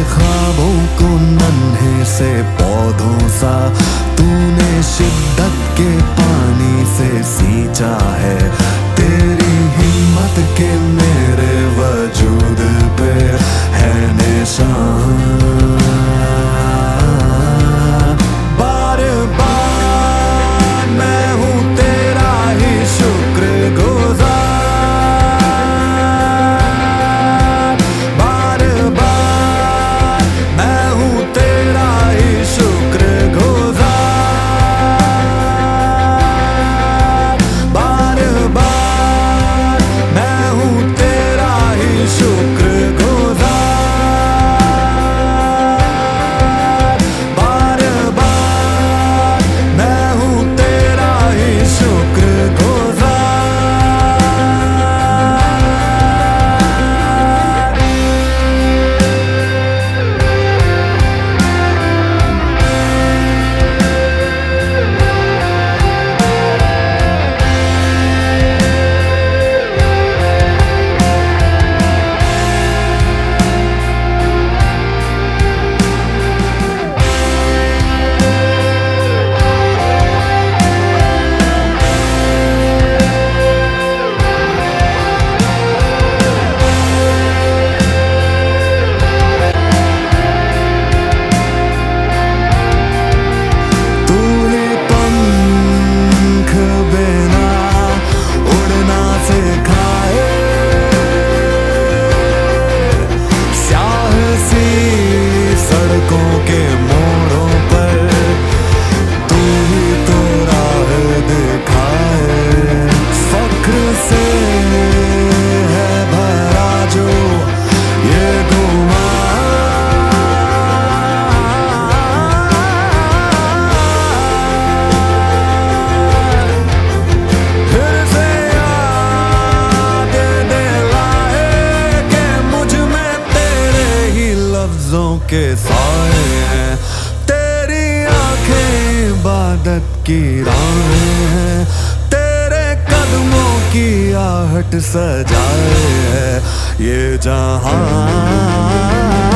ख्वाबों को नन्हे से पौधों सा तूने शिद्दत के पानी से सींचा है। तेरी हिम्मत के मेरे वजूद पे है निशान। बार बार मैं हूँ तेरा ही शुक्रगुजार। बार बार मैं हूँ तेरा ही शुक्रगुजार। बार बार मैं हूँ तेरा ही शुक्रगुजार। बार बार मैं हूँ तेरा ही शुक्रगुजार। सड़कों के मोड़ों पर तू ही तो राह दिखाए। फख्र से है भरा जो ये गुमान। फिर से याद दिलाए कि मुझ में तेरे ही लफ्जों के साए हैं। तेरी आंखें इबादत की राहें हैं। तेरे कदमों की आहट सजाए है ये जहां।